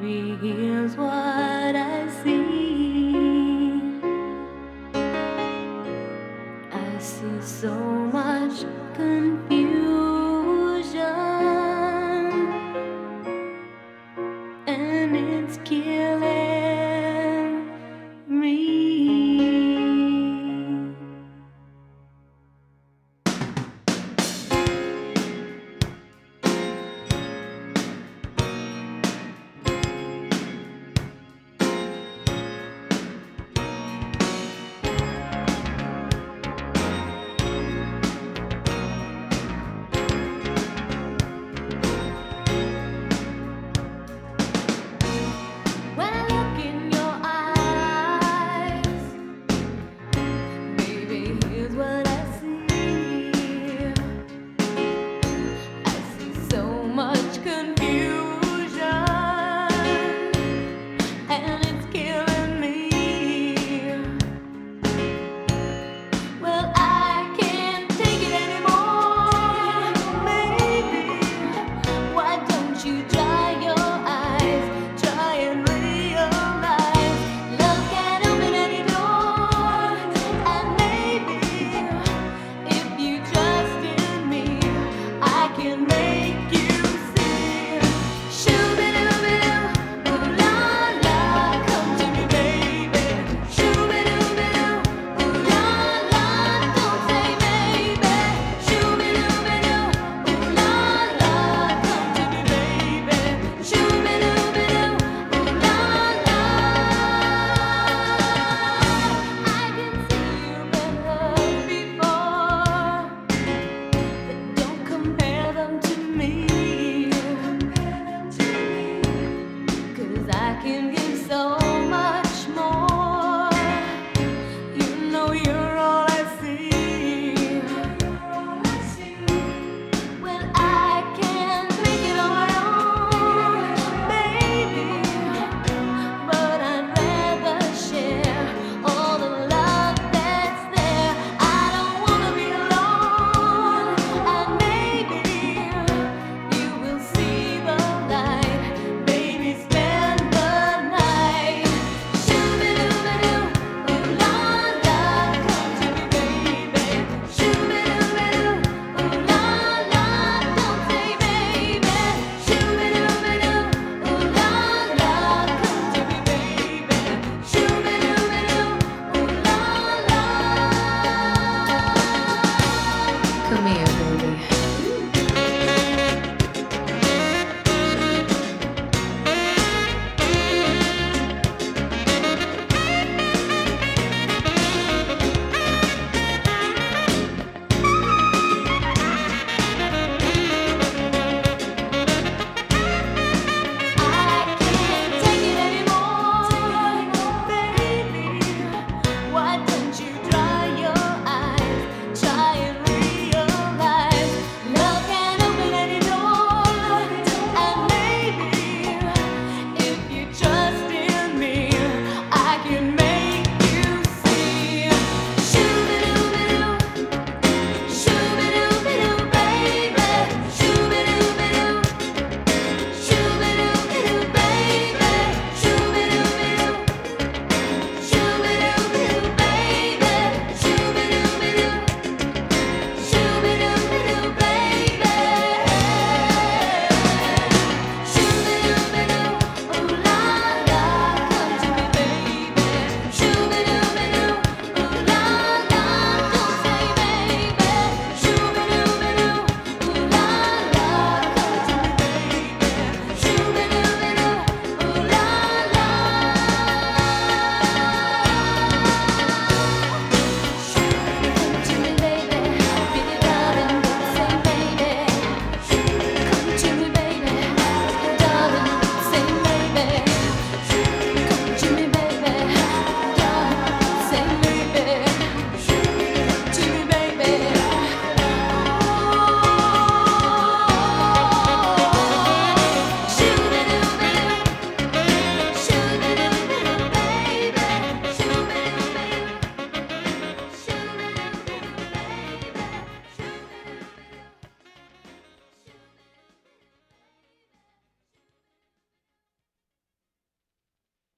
Baby, here's what I see. I see so much confusion, and it's killing me. When I look in your eyes, baby, here's what I see. I see so much confusion, and it's killing me. Well, I can't take it anymore, baby. Why don't you dry your eyes? Try and realize love can open any door, and maybe if you trust in me, I can make you see. Shoo-be-doo-be-doo, ooh la la, come to me, baby. Shoo-be-doo-be-doo, ooh la la, don't say maybe. Shoo-be-doo-be-doo, ooh la la, come to me, baby. Shoo-be-doo-be-doo, ooh la la. I can see you've been hurt before, but don't compare them to me. 'Cause I can